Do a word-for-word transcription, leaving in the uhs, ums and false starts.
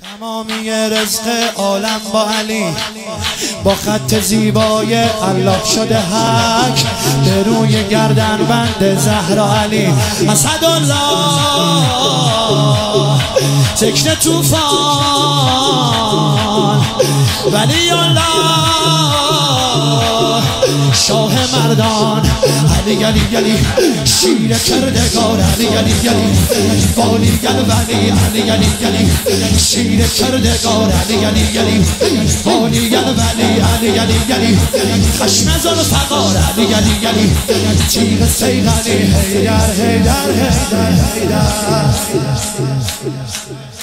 تمامی رزق عالم با علی، با خط زیبای الله شده حک، به روی گردن بند زهرا علی. اسدالله ذکر طوفان، ولی الله شاه مردان. علی علی علی شیر کردگار، علی علی علی والی گل ولی، علی علی علی شیر کردگار، علی علی علی والی گل ولی، علی علی علی خشم ذوالفقار، علی علی علی تیغ سیغلی. حیدر حیدر حیدر حیدر